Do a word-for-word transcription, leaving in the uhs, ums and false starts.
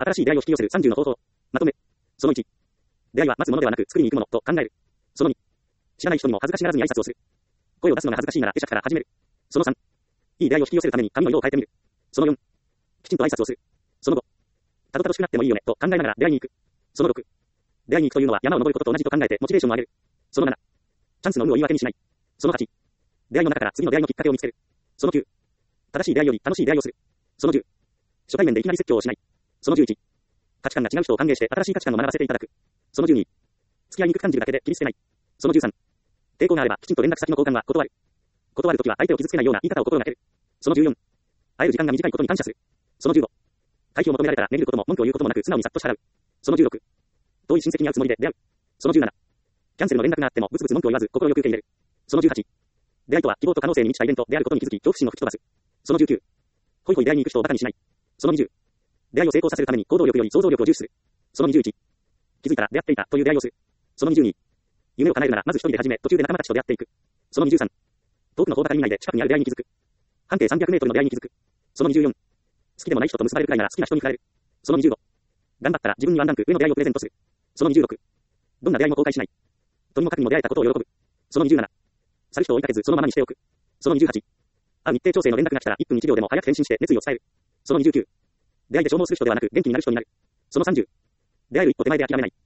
新しい出会いを引き寄せるさんじゅうの方法。まとめ。そのいち。出会いは待つものではなく作りに行くものと考える。そのに。知らない人にも恥ずかしがらずに挨拶をする。声を出すのが恥ずかしいなら会釈から始める。そのさん。いい出会いを引き寄せるために髪の色を変えてみる。そのよん。きちんと挨拶をする。そのご。たどたどしくなってもいいよねと考えながら出会いに行く。そのろく。出会いに行くというのは山を登ることと同じと考えてモチベーションを上げる。そのなな。チャンスの有無を言い訳にしない。そのはち。出会いの中から次の出会いのきっかけを見つける。そのきゅう。正しい出会いより楽しい出会いをする。そのじゅう。初対面でいきなり説教をしない。そのじゅういち。価値観が違う人を歓迎して新しい価値観を学ばせていただく。そのじゅうに。付き合いにくく感じるだけで切り捨てない。そのじゅうさん。抵抗があればきちんと連絡先の交換は断る。断るときは相手を傷つけないような言い方を心がける。そのじゅうよん。会える時間が短いことに感謝する。そのじゅうご。回避を求められたらねぎることも文句を言うこともなく素直にさっと支払う。そのじゅうろく。遠い親戚に会うつもりで出会う。そのじゅうなな。キャンセルの連絡があってもブツブツ文句を言わず心よく受け入れる。そのじゅうはち。出会いとは希望と可能性に満ちたイベントであることに気づき恐怖心を吹き飛ばす。そのじゅうきゅう。ホイホイ出会いに行く人をバカにしない。そのにじゅう。出会いを成功させるために行動力より想像力を重視する。そのにじゅういち。気づいたら出会っていたという出会いをする。そのにじゅうに。夢を叶えるならまず一人で始め途中で仲間たちと出会っていく。そのにじゅうさん。遠くの方ばかり見ないで近くにある出会いに気づく。半径さんびゃくメートルの出会いに気づく。そのにじゅうよん。好きでもない人と結ばれるくらいなら好きな人に振られる。そのにじゅうご。頑張ったら自分にワンランク上の出会いをプレゼントする。そのにじゅうろく。どんな出会いも後悔しない。とにもかくにも出会えたことを喜ぶ。そのにじゅうなな。去る人を追いかけずそのままにしておく。そのにじゅうはち。会う日程調整の連絡が来たらいっぷんいちびょうでも早く返信して熱意を伝える。そのにじゅうきゅう。出会いで消耗する人ではなく元気になる人になる。そのさんじゅう。出会える一歩手前で諦めない。